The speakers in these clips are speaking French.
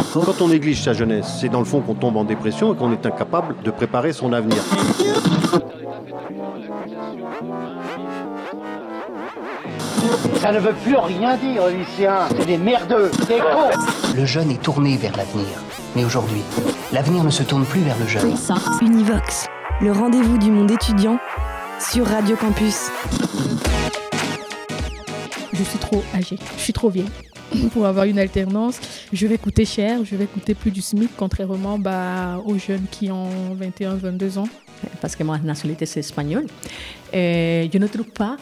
Quand on néglige sa jeunesse, c'est dans le fond qu'on tombe en dépression et qu'on est incapable de préparer son avenir. Ça ne veut plus rien dire, lycéens. C'est des merdeux, des cons. Le jeune est tourné vers l'avenir. Mais aujourd'hui, l'avenir ne se tourne plus vers le jeune. Univox, le rendez-vous du monde étudiant sur Radio Campus. Je suis trop âgée, je suis trop vieille pour avoir une alternance. Je vais coûter cher, je vais coûter plus du SMIC, contrairement aux jeunes qui ont 21, 22 ans. Parce que ma nationalité c'est espagnole. Je ne trouve pas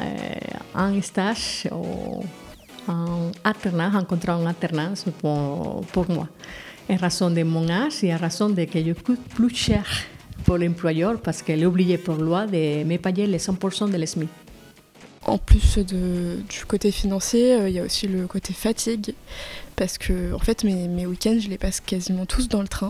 un stage ou un alternance, un contrat en alternance pour moi. En raison de mon âge et en raison de que je coûte plus cher pour l'employeur parce qu'elle est obligée par loi de me payer les 100% de l'SMIC. En plus du côté financier, il y a aussi le côté fatigue, parce que en fait, mes week-ends, je les passe quasiment tous dans le train,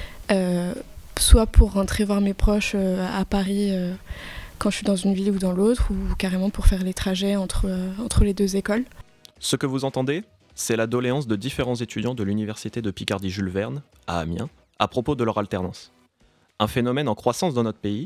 soit pour rentrer voir mes proches à Paris quand je suis dans une ville ou dans l'autre, ou carrément pour faire les trajets entre les deux écoles. Ce que vous entendez, c'est la doléance de différents étudiants de l'université de Picardie-Jules Verne, à Amiens, à propos de leur alternance. Un phénomène en croissance dans notre pays,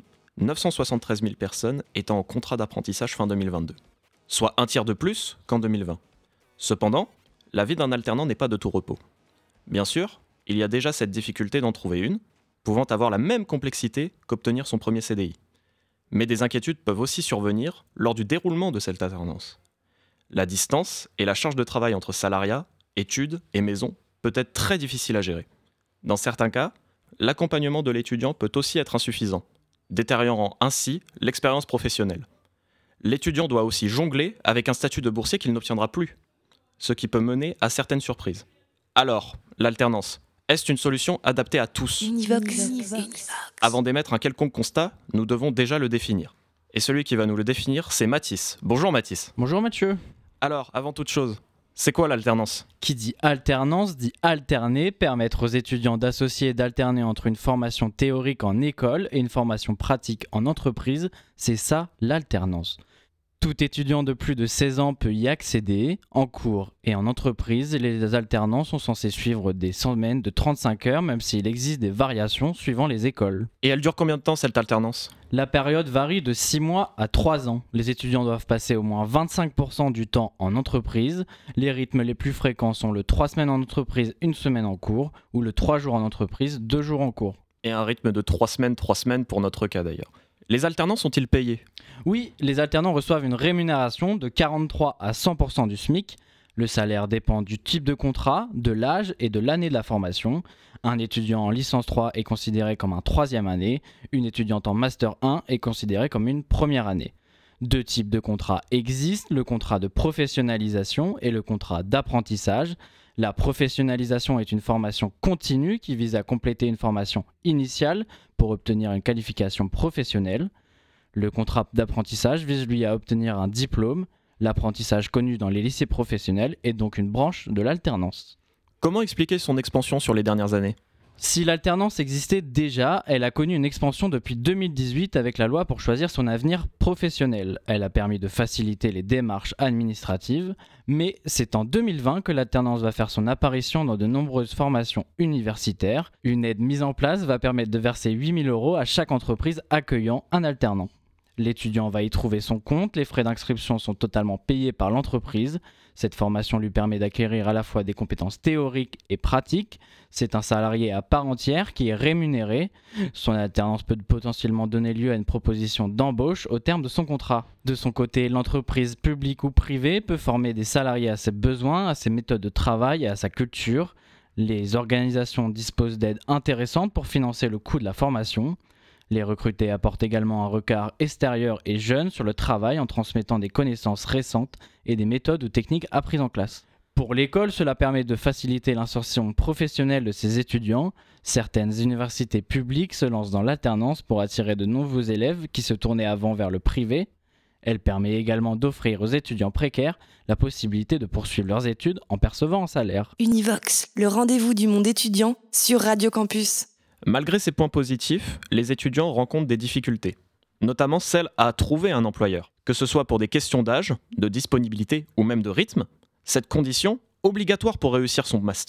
973 000 personnes étant en contrat d'apprentissage fin 2022, soit un tiers de plus qu'en 2020. Cependant, la vie d'un alternant n'est pas de tout repos. Bien sûr, il y a déjà cette difficulté d'en trouver une, pouvant avoir la même complexité qu'obtenir son premier CDI. Mais des inquiétudes peuvent aussi survenir lors du déroulement de cette alternance. La distance et la charge de travail entre salariat, études et maison peut être très difficile à gérer. Dans certains cas, l'accompagnement de l'étudiant peut aussi être insuffisant, détériorant ainsi l'expérience professionnelle. L'étudiant doit aussi jongler avec un statut de boursier qu'il n'obtiendra plus, ce qui peut mener à certaines surprises. Alors, l'alternance, est-ce une solution adaptée à tous ? Univox. Avant d'émettre un quelconque constat, nous devons déjà le définir. Et celui qui va nous le définir, c'est Mathis. Bonjour Mathis. Bonjour Mathieu. Alors, avant toute chose, c'est quoi l'alternance ? Qui dit alternance dit alterner, permettre aux étudiants d'associer et d'alterner entre une formation théorique en école et une formation pratique en entreprise, c'est ça l'alternance. Tout étudiant de plus de 16 ans peut y accéder. En cours et en entreprise, les alternants sont censés suivre des semaines de 35 heures, même s'il existe des variations suivant les écoles. Et elle dure combien de temps cette alternance ? La période varie de 6 mois à 3 ans. Les étudiants doivent passer au moins 25% du temps en entreprise. Les rythmes les plus fréquents sont le 3 semaines en entreprise, 1 semaine en cours, ou le 3 jours en entreprise, 2 jours en cours. Et un rythme de 3 semaines pour notre cas d'ailleurs. Les alternants sont-ils payés ? Oui, les alternants reçoivent une rémunération de 43 à 100% du SMIC. Le salaire dépend du type de contrat, de l'âge et de l'année de la formation. Un étudiant en licence 3 est considéré comme un troisième année. Une étudiante en master 1 est considérée comme une première année. 2 types de contrats existent, le contrat de professionnalisation et le contrat d'apprentissage. La professionnalisation est une formation continue qui vise à compléter une formation initiale pour obtenir une qualification professionnelle. Le contrat d'apprentissage vise lui à obtenir un diplôme. L'apprentissage connu dans les lycées professionnels est donc une branche de l'alternance. Comment expliquer son expansion sur les dernières années ? Si l'alternance existait déjà, elle a connu une expansion depuis 2018 avec la loi pour choisir son avenir professionnel. Elle a permis de faciliter les démarches administratives, mais c'est en 2020 que l'alternance va faire son apparition dans de nombreuses formations universitaires. Une aide mise en place va permettre de verser 8 000 € à chaque entreprise accueillant un alternant. L'étudiant va y trouver son compte, les frais d'inscription sont totalement payés par l'entreprise. Cette formation lui permet d'acquérir à la fois des compétences théoriques et pratiques. C'est un salarié à part entière qui est rémunéré. Son alternance peut potentiellement donner lieu à une proposition d'embauche au terme de son contrat. De son côté, l'entreprise publique ou privée peut former des salariés à ses besoins, à ses méthodes de travail et à sa culture. Les organisations disposent d'aides intéressantes pour financer le coût de la formation. Les recrutés apportent également un regard extérieur et jeune sur le travail en transmettant des connaissances récentes et des méthodes ou techniques apprises en classe. Pour l'école, cela permet de faciliter l'insertion professionnelle de ses étudiants. Certaines universités publiques se lancent dans l'alternance pour attirer de nouveaux élèves qui se tournaient avant vers le privé. Elle permet également d'offrir aux étudiants précaires la possibilité de poursuivre leurs études en percevant un salaire. Univox, le rendez-vous du monde étudiant sur Radio Campus. Malgré ces points positifs, les étudiants rencontrent des difficultés, notamment celles à trouver un employeur. Que ce soit pour des questions d'âge, de disponibilité ou même de rythme, cette condition, obligatoire pour réussir son master,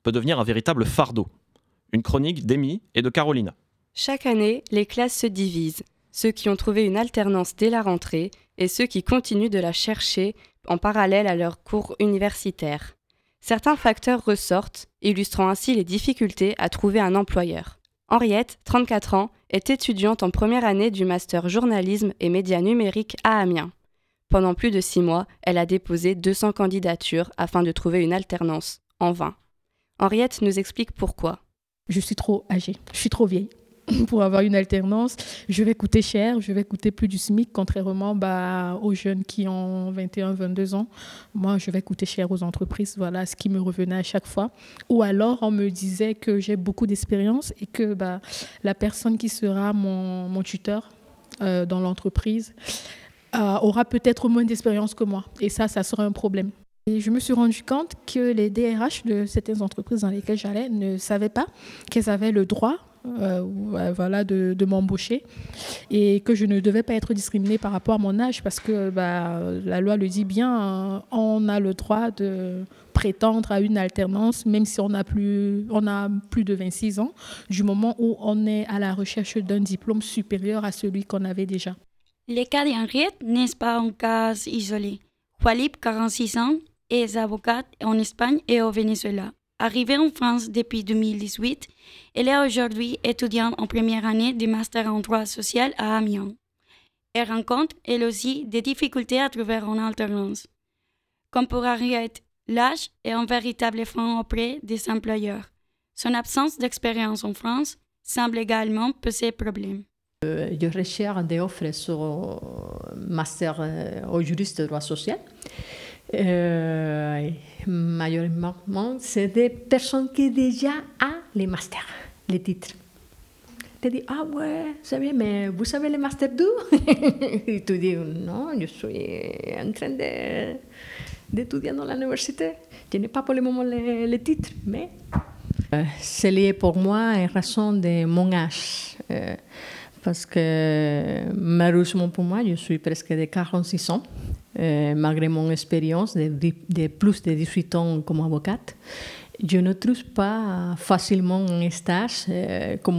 peut devenir un véritable fardeau. Une chronique d'Amy et de Carolina. Chaque année, les classes se divisent. Ceux qui ont trouvé une alternance dès la rentrée et ceux qui continuent de la chercher en parallèle à leurs cours universitaires. Certains facteurs ressortent, illustrant ainsi les difficultés à trouver un employeur. Henriette, 34 ans, est étudiante en première année du master journalisme et médias numériques à Amiens. Pendant plus de 6 mois, elle a déposé 200 candidatures afin de trouver une alternance, en vain. Henriette nous explique pourquoi. Je suis trop âgée, je suis trop vieille pour avoir une alternance. Je vais coûter cher, je vais coûter plus du SMIC, contrairement aux jeunes qui ont 21, 22 ans. Moi, je vais coûter cher aux entreprises, voilà ce qui me revenait à chaque fois. Ou alors, on me disait que j'ai beaucoup d'expérience et que la personne qui sera mon tuteur dans l'entreprise aura peut-être moins d'expérience que moi. Et ça sera un problème. Et je me suis rendu compte que les DRH de certaines entreprises dans lesquelles j'allais ne savaient pas qu'elles avaient le droit de m'embaucher et que je ne devais pas être discriminée par rapport à mon âge parce que la loi le dit bien, on a le droit de prétendre à une alternance même si on a plus de 26 ans, du moment où on est à la recherche d'un diplôme supérieur à celui qu'on avait déjà. Le cas d'Henriette n'est pas un cas isolé. Walib, 46 ans, est avocate en Espagne et au Venezuela. Arrivée en France depuis 2018, elle est aujourd'hui étudiante en première année du master en droit social à Amiens. Elle rencontre, elle aussi, des difficultés à trouver une alternance. Comme pour Henriette, l'âge est un véritable frein auprès des employeurs. Son absence d'expérience en France semble également poser problème. Je recherche des offres sur master au juriste de droit social. Majoritairement, c'est des personnes qui déjà ont les masters, les titres. Tu dis, ah ouais, c'est bien, mais vous savez les masters d'où? Et tu dis, non, je suis en train d'étudier dans l'université. Je n'ai pas pour le moment les titres, mais c'est lié pour moi en raison de mon âge. Parce que malheureusement pour moi, je suis presque de 46 ans, malgré mon expérience de plus de 18 ans comme avocate. Je ne trouve pas facilement un stage. Comme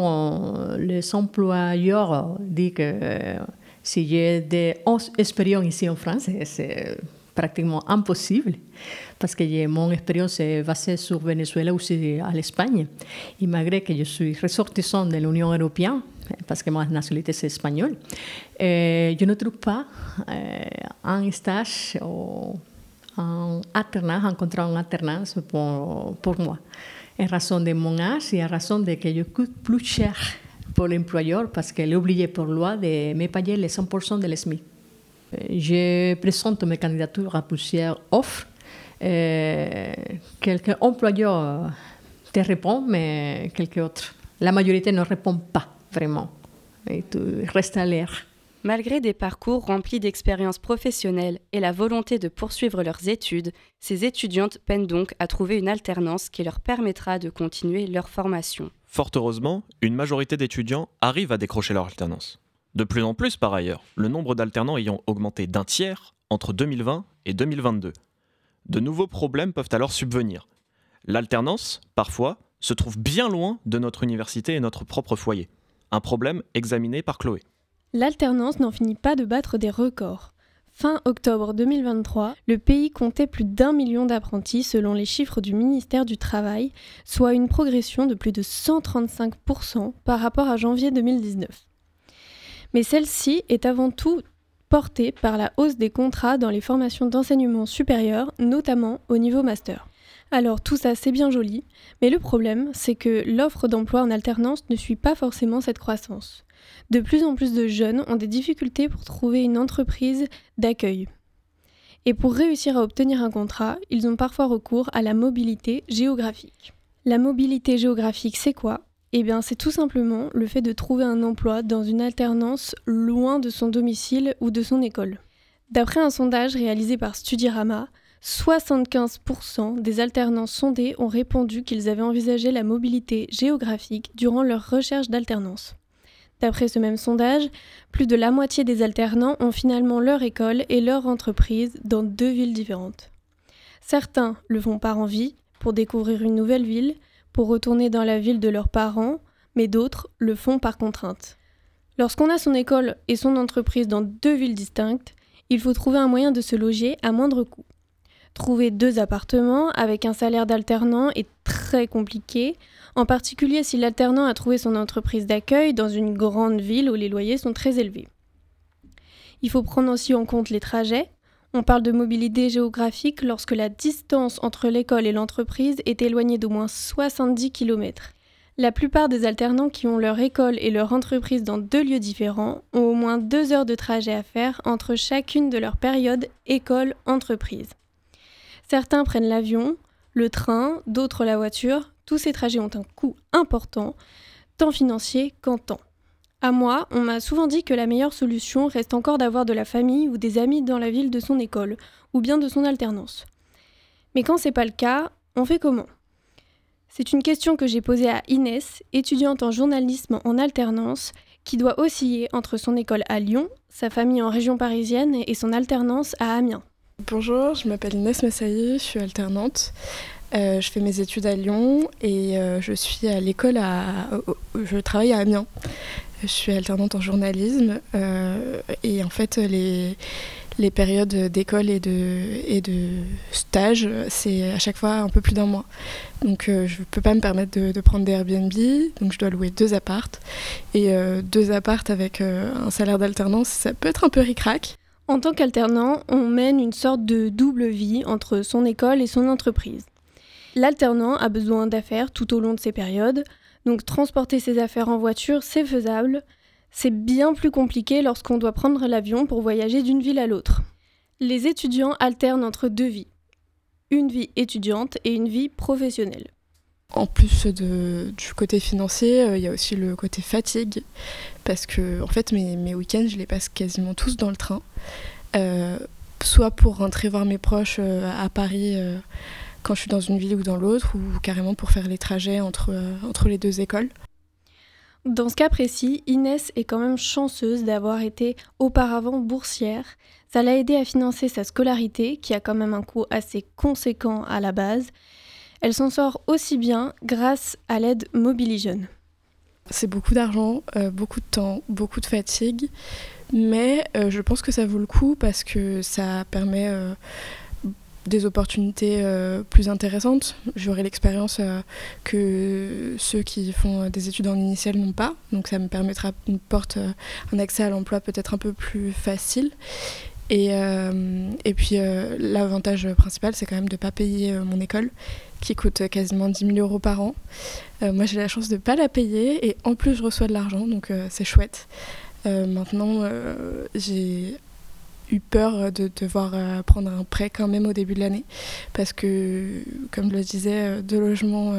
les employeurs disent que si j'ai des expériences ici en France, c'est pratiquement impossible parce que mon expérience est basée sur Venezuela ou à l'Espagne. Et malgré que je suis ressortissante de l'Union européenne, parce que ma nationalité c'est espagnole, je ne trouve pas un stage ou un alternance, un contrat en alternance pour moi. En raison de mon âge et en raison de que je coûte plus cher pour l'employeur parce qu'il est obligé pour loi de me payer les 100% de l'SMIC. Je présente mes candidatures à plusieurs offres. Quelques employeurs te répondent, mais quelques autres. La majorité ne répond pas vraiment. Et tu restes à l'air. Malgré des parcours remplis d'expériences professionnelles et la volonté de poursuivre leurs études, ces étudiantes peinent donc à trouver une alternance qui leur permettra de continuer leur formation. Fort heureusement, une majorité d'étudiants arrivent à décrocher leur alternance. De plus en plus, par ailleurs, le nombre d'alternants ayant augmenté d'un tiers entre 2020 et 2022. De nouveaux problèmes peuvent alors subvenir. L'alternance, parfois, se trouve bien loin de notre université et notre propre foyer. Un problème examiné par Chloé. L'alternance n'en finit pas de battre des records. Fin octobre 2023, le pays comptait plus d'1 million d'apprentis selon les chiffres du ministère du Travail, soit une progression de plus de 135% par rapport à janvier 2019. Mais celle-ci est avant tout portée par la hausse des contrats dans les formations d'enseignement supérieur, notamment au niveau master. Alors tout ça c'est bien joli, mais le problème c'est que l'offre d'emploi en alternance ne suit pas forcément cette croissance. De plus en plus de jeunes ont des difficultés pour trouver une entreprise d'accueil. Et pour réussir à obtenir un contrat, ils ont parfois recours à la mobilité géographique. La mobilité géographique c'est quoi ? Eh bien c'est tout simplement le fait de trouver un emploi dans une alternance loin de son domicile ou de son école. D'après un sondage réalisé par Studirama, 75% des alternants sondés ont répondu qu'ils avaient envisagé la mobilité géographique durant leur recherche d'alternance. D'après ce même sondage, plus de la moitié des alternants ont finalement leur école et leur entreprise dans 2 villes différentes. Certains le font par envie, pour découvrir une nouvelle ville, pour retourner dans la ville de leurs parents, mais d'autres le font par contrainte. Lorsqu'on a son école et son entreprise dans 2 villes distinctes, il faut trouver un moyen de se loger à moindre coût. Trouver 2 appartements avec un salaire d'alternant est très compliqué, en particulier si l'alternant a trouvé son entreprise d'accueil dans une grande ville où les loyers sont très élevés. Il faut prendre aussi en compte les trajets. On parle de mobilité géographique lorsque la distance entre l'école et l'entreprise est éloignée d'au moins 70 km. La plupart des alternants qui ont leur école et leur entreprise dans 2 lieux différents ont au moins 2 heures de trajet à faire entre chacune de leurs périodes école-entreprise. Certains prennent l'avion, le train, d'autres la voiture. Tous ces trajets ont un coût important, tant financier qu'en temps. À moi, on m'a souvent dit que la meilleure solution reste encore d'avoir de la famille ou des amis dans la ville de son école, ou bien de son alternance. Mais quand c'est pas le cas, on fait comment ? C'est une question que j'ai posée à Inès, étudiante en journalisme en alternance, qui doit osciller entre son école à Lyon, sa famille en région parisienne et son alternance à Amiens. Bonjour, je m'appelle Inès Massaï, je suis alternante. Je fais mes études à Lyon et je suis à l'école je travaille à Amiens. Je suis alternante en journalisme et en fait les périodes d'école et de stage, c'est à chaque fois un peu plus d'1 mois. Donc je ne peux pas me permettre de prendre des Airbnb, donc je dois louer 2 apparts. Et 2 apparts avec un salaire d'alternance, ça peut être un peu ric-rac. En tant qu'alternant, on mène une sorte de double vie entre son école et son entreprise. L'alternant a besoin d'affaires tout au long de ces périodes, donc transporter ses affaires en voiture, c'est faisable. C'est bien plus compliqué lorsqu'on doit prendre l'avion pour voyager d'une ville à l'autre. Les étudiants alternent entre 2 vies. Une vie étudiante et une vie professionnelle. En plus du côté financier, il y a aussi le côté fatigue, parce que en fait, mes week-ends, je les passe quasiment tous dans le train, soit pour rentrer voir mes proches à Paris quand je suis dans une ville ou dans l'autre, ou carrément pour faire les trajets entre les 2 écoles. Dans ce cas précis, Inès est quand même chanceuse d'avoir été auparavant boursière. Ça l'a aidée à financer sa scolarité, qui a quand même un coût assez conséquent à la base. Elle s'en sort aussi bien grâce à l'aide Mobilijeunes. C'est beaucoup d'argent, beaucoup de temps, beaucoup de fatigue, mais je pense que ça vaut le coup parce que ça permet des opportunités plus intéressantes. J'aurai l'expérience que ceux qui font des études en initiale n'ont pas, donc ça me permettra une porte, un accès à l'emploi peut-être un peu plus facile. Et puis l'avantage principal, c'est quand même de ne pas payer mon école, qui coûte quasiment 10 000 € par an. Moi, j'ai la chance de ne pas la payer et en plus, je reçois de l'argent, donc c'est chouette. Maintenant, j'ai eu peur de devoir prendre un prêt quand même au début de l'année, parce que, comme je le disais, 2 logements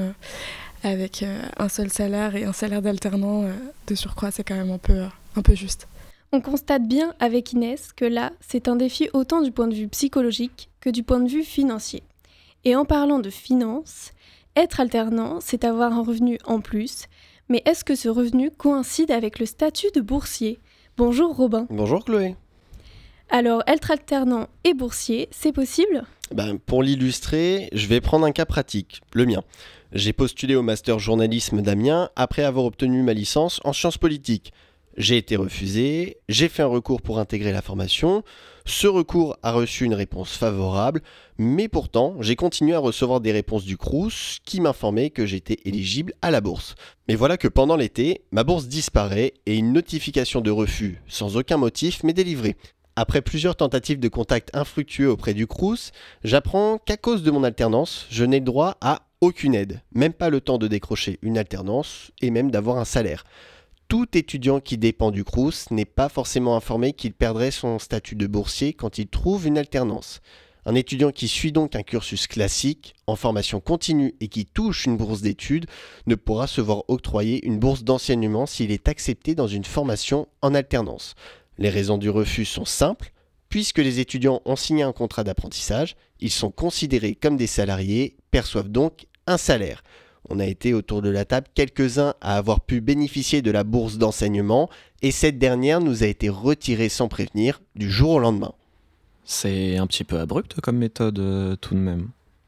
avec un seul salaire et un salaire d'alternant de surcroît, c'est quand même un peu juste. On constate bien avec Inès que là, c'est un défi autant du point de vue psychologique que du point de vue financier. Et en parlant de finances, être alternant, c'est avoir un revenu en plus. Mais est-ce que ce revenu coïncide avec le statut de boursier ? Bonjour Robin. Bonjour Chloé. Alors, être alternant et boursier, c'est possible ? Pour l'illustrer, je vais prendre un cas pratique, le mien. J'ai postulé au master journalisme d'Amiens après avoir obtenu ma licence en sciences politiques. J'ai été refusé, j'ai fait un recours pour intégrer la formation. Ce recours a reçu une réponse favorable, mais pourtant, j'ai continué à recevoir des réponses du Crous qui m'informaient que j'étais éligible à la bourse. Mais voilà que pendant l'été, ma bourse disparaît et une notification de refus, sans aucun motif, m'est délivrée. Après plusieurs tentatives de contact infructueux auprès du Crous, j'apprends qu'à cause de mon alternance, je n'ai le droit à aucune aide, même pas le temps de décrocher une alternance et même d'avoir un salaire. Tout étudiant qui dépend du Crous n'est pas forcément informé qu'il perdrait son statut de boursier quand il trouve une alternance. Un étudiant qui suit donc un cursus classique, en formation continue et qui touche une bourse d'études, ne pourra se voir octroyer une bourse d'enseignement s'il est accepté dans une formation en alternance. Les raisons du refus sont simples. Puisque les étudiants ont signé un contrat d'apprentissage, ils sont considérés comme des salariés, perçoivent donc un salaire. On a été autour de la table quelques-uns à avoir pu bénéficier de la bourse d'enseignement et cette dernière nous a été retirée sans prévenir du jour au lendemain. C'est un petit peu abrupt comme méthode tout de même.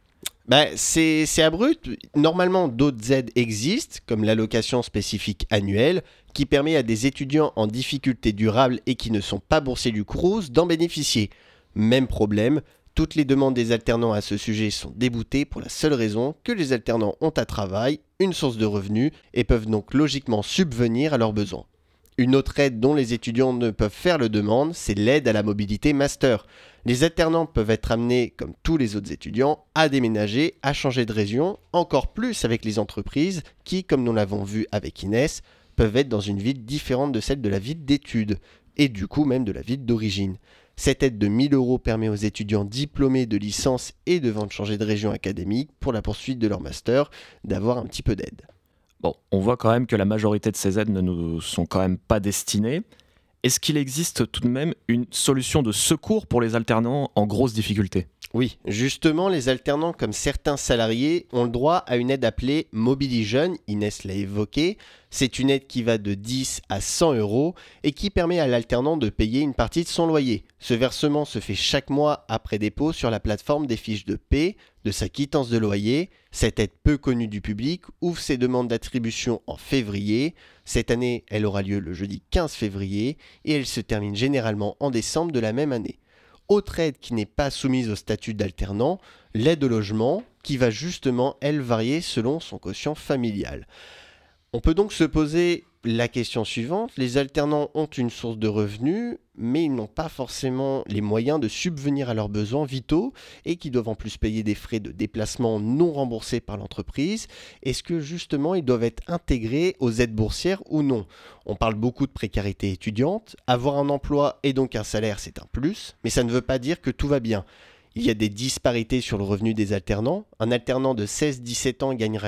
C'est abrupt. Normalement, d'autres aides existent, comme l'allocation spécifique annuelle, qui permet à des étudiants en difficulté durable et qui ne sont pas boursiers du Crous d'en bénéficier. Même problème, toutes les demandes des alternants à ce sujet sont déboutées pour la seule raison que les alternants ont un travail, une source de revenus et peuvent donc logiquement subvenir à leurs besoins. Une autre aide dont les étudiants ne peuvent faire le demande, c'est l'aide à la mobilité master. Les alternants peuvent être amenés, comme tous les autres étudiants, à déménager, à changer de région, encore plus avec les entreprises qui, comme nous l'avons vu avec Inès, peuvent être dans une ville différente de celle de la ville d'études, et du coup même de la ville d'origine. Cette aide de 1 000 € permet aux étudiants diplômés de licence et devant changer de région académique pour la poursuite de leur master d'avoir un petit peu d'aide. Bon, on voit quand même que la majorité de ces aides ne nous sont quand même pas destinées. Est-ce qu'il existe tout de même une solution de secours pour les alternants en grosse difficulté ? Oui, justement, les alternants, comme certains salariés, ont le droit à une aide appelée Mobili Jeune, Inès l'a évoqué. C'est une aide qui va de 10 à 100 € et qui permet à l'alternant de payer une partie de son loyer. Ce versement se fait chaque mois après dépôt sur la plateforme des fiches de paie de sa quittance de loyer. Cette aide peu connue du public ouvre ses demandes d'attribution en février. Cette année, elle aura lieu le jeudi 15 février et elle se termine généralement en décembre de la même année. Autre aide qui n'est pas soumise au statut d'alternant, l'aide au logement, qui va justement, elle, varier selon son quotient familial. On peut donc se poser la question suivante, les alternants ont une source de revenus, mais ils n'ont pas forcément les moyens de subvenir à leurs besoins vitaux et qui doivent en plus payer des frais de déplacement non remboursés par l'entreprise. Est-ce que justement ils doivent être intégrés aux aides boursières ou non ? On parle beaucoup de précarité étudiante, avoir un emploi et donc un salaire c'est un plus, mais ça ne veut pas dire que tout va bien. Il y a des disparités sur le revenu des alternants. Un alternant de 16-17 ans gagnera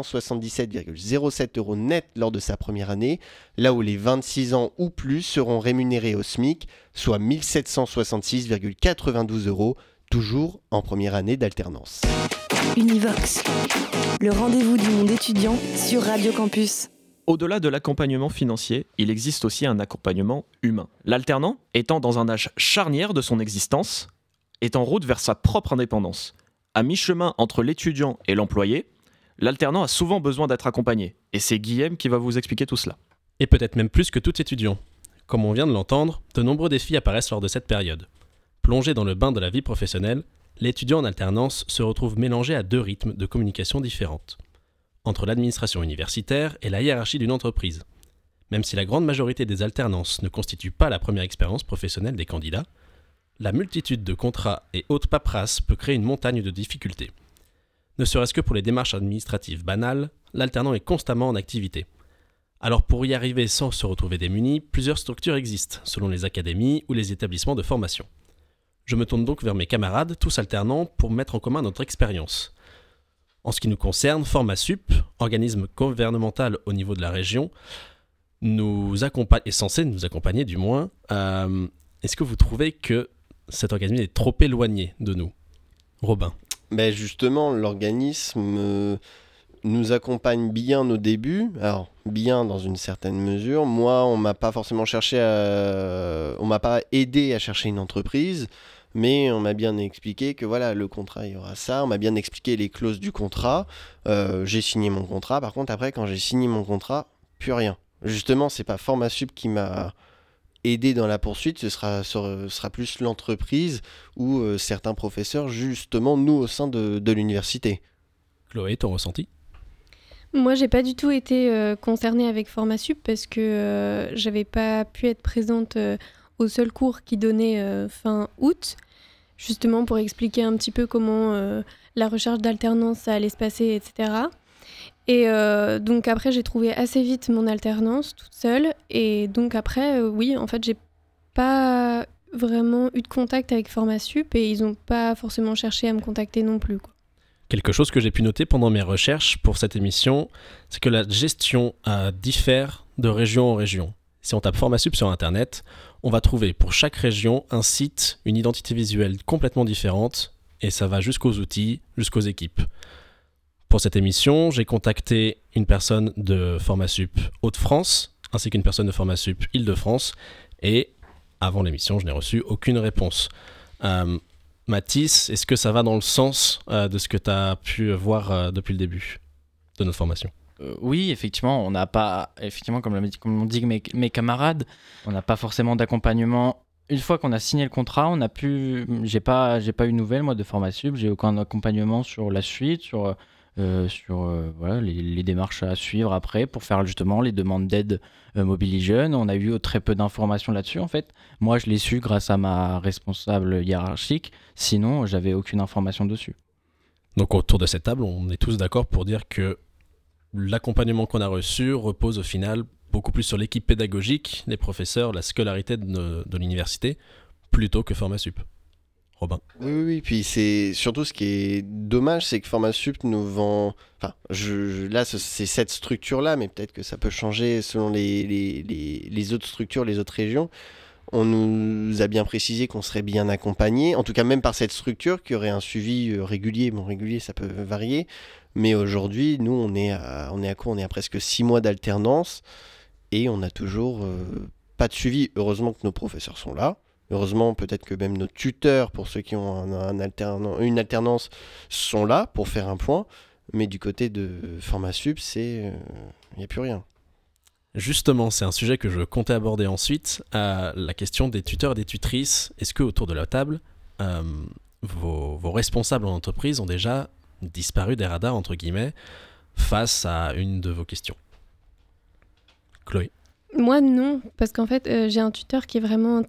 477,07 € net lors de sa première année, là où les 26 ans ou plus seront rémunérés au SMIC, soit 1766,92 €, toujours en première année d'alternance. Univox, le rendez-vous du monde étudiant sur Radio Campus. Au-delà de l'accompagnement financier, il existe aussi un accompagnement humain. L'alternant, étant dans un âge charnière de son existence, est en route vers sa propre indépendance. À mi-chemin entre l'étudiant et l'employé, l'alternant a souvent besoin d'être accompagné. Et c'est Guillaume qui va vous expliquer tout cela. Et peut-être même plus que tout étudiant. Comme on vient de l'entendre, de nombreux défis apparaissent lors de cette période. Plongé dans le bain de la vie professionnelle, l'étudiant en alternance se retrouve mélangé à 2 rythmes de communication différentes. Entre l'administration universitaire et la hiérarchie d'une entreprise. Même si la grande majorité des alternances ne constitue pas la première expérience professionnelle des candidats, la multitude de contrats et hautes paperasses peut créer une montagne de difficultés. Ne serait-ce que pour les démarches administratives banales, l'alternant est constamment en activité. Alors pour y arriver sans se retrouver démuni, plusieurs structures existent, selon les académies ou les établissements de formation. Je me tourne donc vers mes camarades, tous alternants, pour mettre en commun notre expérience. En ce qui nous concerne, Formasup, organisme gouvernemental au niveau de la région, est censé nous accompagner du moins. Est-ce que vous trouvez que cet organisme est trop éloigné de nous ? Robin. Justement, l'organisme nous accompagne bien au début, alors bien dans une certaine mesure. Moi, on m'a pas forcément on m'a pas aidé à chercher une entreprise, mais on m'a bien expliqué que voilà, le contrat, il y aura ça. On m'a bien expliqué les clauses du contrat. J'ai signé mon contrat. Par contre, après, quand j'ai signé mon contrat, plus rien. Justement, c'est pas Formasup qui m'a aider dans la poursuite, ce sera plus l'entreprise ou certains professeurs, justement, nous, au sein de l'université. Chloé, ton ressenti ? Moi, j'ai pas du tout été concernée avec Formasup parce que j'avais pas pu être présente au seul cours qui donnait fin août, justement pour expliquer un petit peu comment la recherche d'alternance ça allait se passer, etc. Et donc après, j'ai trouvé assez vite mon alternance toute seule. Et donc après, oui, en fait, j'ai pas vraiment eu de contact avec Formasup et ils ont pas forcément cherché à me contacter non plus, quoi. Quelque chose que j'ai pu noter pendant mes recherches pour cette émission, c'est que la gestion diffère de région en région. Si on tape Formasup sur Internet, on va trouver pour chaque région un site, une identité visuelle complètement différente et ça va jusqu'aux outils, jusqu'aux équipes. Pour cette émission, j'ai contacté une personne de Formasup Hauts-de-France, ainsi qu'une personne de Formasup Île-de-France, et avant l'émission, je n'ai reçu aucune réponse. Mathis, est-ce que ça va dans le sens de ce que tu as pu voir depuis le début de notre formation ? Oui, effectivement, on n'a pas, comme l'ont dit mes camarades, on n'a pas forcément d'accompagnement. Une fois qu'on a signé le contrat, j'ai pas eu de nouvelles moi de Formasup, j'ai aucun accompagnement sur la suite, sur les démarches à suivre après pour faire justement les demandes d'aide Mobily Jeunes. On a eu très peu d'informations là-dessus en fait. Moi, je l'ai su grâce à ma responsable hiérarchique. Sinon, j'avais aucune information dessus. Donc autour de cette table, on est tous d'accord pour dire que l'accompagnement qu'on a reçu repose au final beaucoup plus sur l'équipe pédagogique, les professeurs, la scolarité de l'université, plutôt que Formasup. Robin. Oui, puis c'est surtout ce qui est dommage, c'est que Formasup nous vend... Enfin, là, c'est cette structure-là, mais peut-être que ça peut changer selon les autres structures, les autres régions. On nous a bien précisé qu'on serait bien accompagné, en tout cas même par cette structure, qu'il y aurait un suivi régulier. Bon, régulier, ça peut varier, mais aujourd'hui, nous, on est à quoi ? On est à presque 6 mois d'alternance, et on n'a toujours pas de suivi. Heureusement que nos professeurs sont là. Heureusement, peut-être que même nos tuteurs, pour ceux qui ont une alternance, sont là pour faire un point. Mais du côté de Formasup, il n'y a plus rien. Justement, c'est un sujet que je comptais aborder ensuite. La question des tuteurs et des tutrices. Est-ce qu'autour de la table, vos responsables en entreprise ont déjà disparu des radars, entre guillemets, face à une de vos questions ? Chloé ? Moi, non, parce qu'en fait, j'ai un tuteur qui est vraiment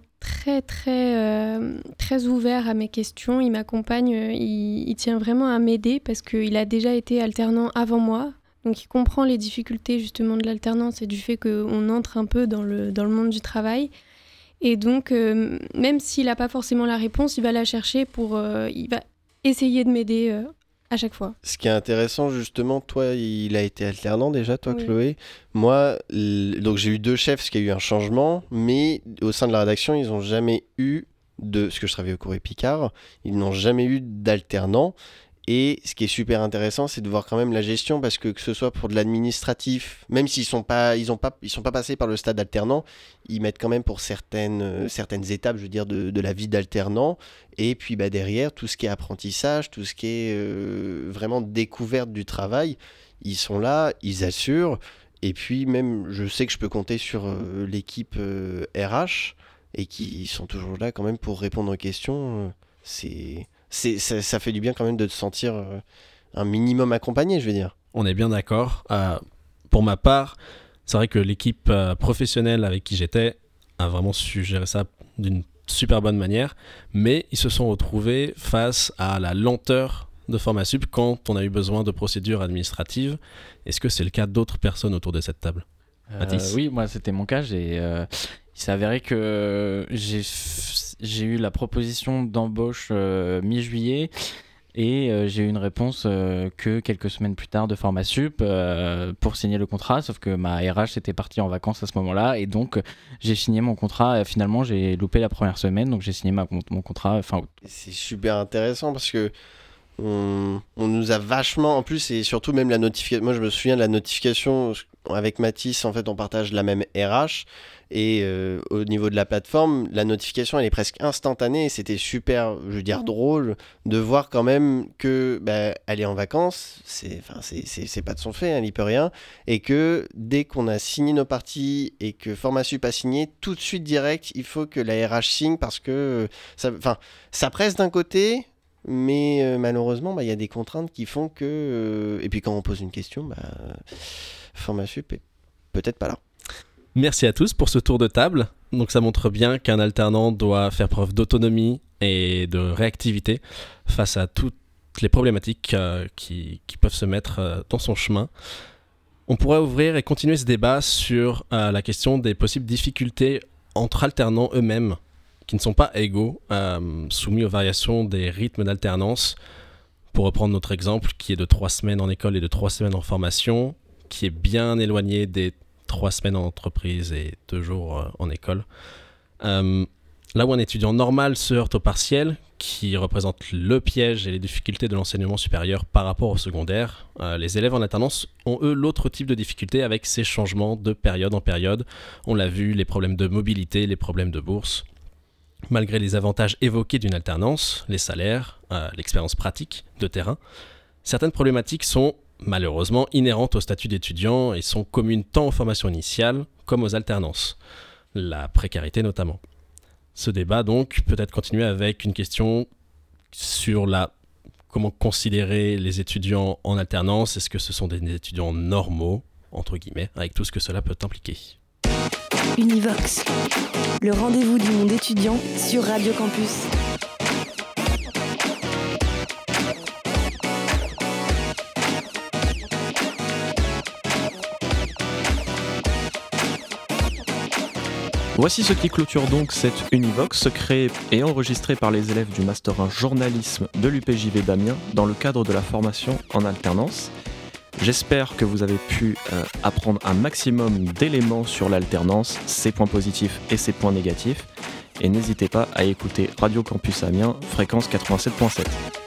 très ouvert à mes questions. Il m'accompagne, il tient vraiment à m'aider parce qu'il a déjà été alternant avant moi. Donc, il comprend les difficultés justement de l'alternance et du fait qu'on entre un peu dans le monde du travail. Et donc, même s'il n'a pas forcément la réponse, il va la chercher il va essayer de m'aider à chaque fois. Ce qui est intéressant, justement, toi, il a été alternant déjà, toi, oui. Chloé. Moi, donc j'ai eu 2 chefs, parce qu'il y a eu un changement, mais au sein de la rédaction, ils n'ont jamais eu parce que je travaillais au Courrier Picard, ils n'ont jamais eu d'alternant. Et ce qui est super intéressant, c'est de voir quand même la gestion, parce que ce soit pour de l'administratif, même s'ils sont pas passés par le stade alternant, ils mettent quand même pour certaines étapes, je veux dire, de la vie d'alternant. Et puis derrière, tout ce qui est apprentissage, tout ce qui est vraiment découverte du travail, ils sont là, ils assurent. Et puis même, je sais que je peux compter sur l'équipe RH, et qui sont toujours là quand même pour répondre aux questions. Ça fait du bien quand même de te sentir un minimum accompagné, je veux dire. On est bien d'accord. Pour ma part, c'est vrai que l'équipe professionnelle avec qui j'étais a vraiment su gérer ça d'une super bonne manière, mais ils se sont retrouvés face à la lenteur de Formasup quand on a eu besoin de procédures administratives. Est-ce que c'est le cas d'autres personnes autour de cette table ? Mathis ? Oui, moi c'était mon cas. Il s'est avéré que j'ai eu la proposition d'embauche mi-juillet et j'ai eu une réponse que quelques semaines plus tard de Formasup pour signer le contrat, sauf que ma RH était partie en vacances à ce moment-là et donc j'ai signé mon contrat. Finalement, j'ai loupé la première semaine, donc j'ai signé mon contrat fin août. C'est super intéressant parce que on nous a vachement, en plus, et surtout même la notification. Moi, je me souviens de la notification avec Mathis. En fait, on partage la même RH. Et au niveau de la plateforme, la notification elle est presque instantanée et c'était super, je veux dire, drôle de voir quand même que elle est en vacances, c'est pas de son fait, elle n'y peut rien, et que dès qu'on a signé nos parties et que Formasup a signé, tout de suite direct, il faut que la RH signe parce que ça presse d'un côté, mais malheureusement il y a des contraintes qui font que et puis quand on pose une question, Formasup est peut-être pas là. Merci à tous pour ce tour de table. Donc ça montre bien qu'un alternant doit faire preuve d'autonomie et de réactivité face à toutes les problématiques qui peuvent se mettre dans son chemin. On pourrait ouvrir et continuer ce débat sur la question des possibles difficultés entre alternants eux-mêmes, qui ne sont pas égaux, soumis aux variations des rythmes d'alternance. Pour reprendre notre exemple, qui est de 3 semaines en école et de 3 semaines en formation, qui est bien éloigné des 3 semaines en entreprise et 2 jours en école. Là où un étudiant normal se heurte au partiel, qui représente le piège et les difficultés de l'enseignement supérieur par rapport au secondaire, les élèves en alternance ont eux l'autre type de difficulté avec ces changements de période en période. On l'a vu, les problèmes de mobilité, les problèmes de bourse. Malgré les avantages évoqués d'une alternance, les salaires, l'expérience pratique de terrain, certaines problématiques sont malheureusement inhérentes au statut d'étudiant et sont communes tant aux formations initiales comme aux alternances, la précarité notamment. Ce débat donc peut être continué avec une question sur comment considérer les étudiants en alternance. Est-ce que ce sont des étudiants normaux, entre guillemets, avec tout ce que cela peut impliquer. Univox, le rendez-vous du monde étudiant sur Radio Campus. Voici ce qui clôture donc cette Univox, créée et enregistrée par les élèves du Master 1 Journalisme de l'UPJV d'Amiens dans le cadre de la formation en alternance. J'espère que vous avez pu apprendre un maximum d'éléments sur l'alternance, ses points positifs et ses points négatifs. Et n'hésitez pas à écouter Radio Campus Amiens, fréquence 87.7.